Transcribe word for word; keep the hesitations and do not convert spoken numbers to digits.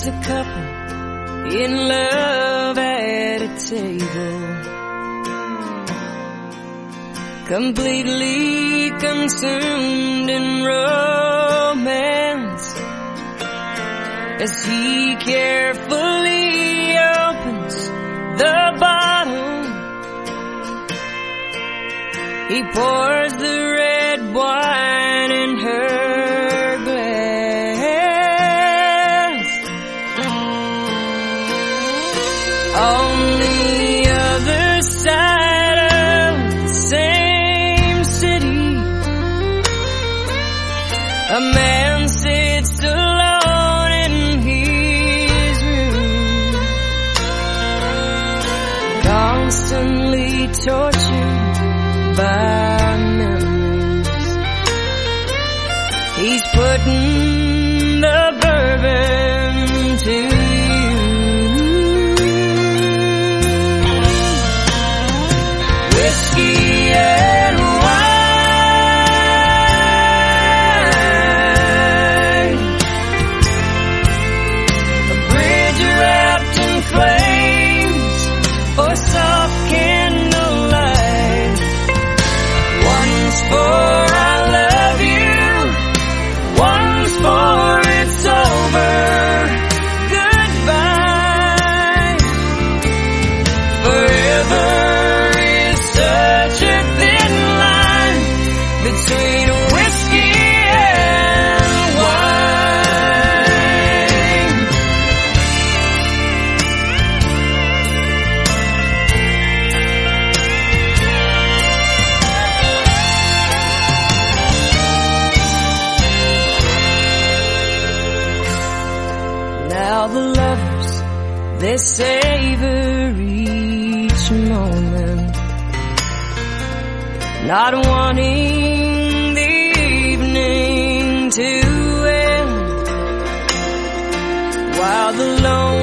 as a couple in love at a table, completely consumed in romance, as he carefully opens the bottle. He pours the red wine in her glass. On the other side of the same city, a man sits alone in his room, constantly tortured by memories. He's putting the bourbon to use. Whiskey and wine, a bridge wrapped in flames, or soft candlelight. One's for I love you, one's for it's over, goodbye. Forever is such a thin line between whiskey and wine. Now the lovers, they savor each moment, not wanting the evening to end, while the lone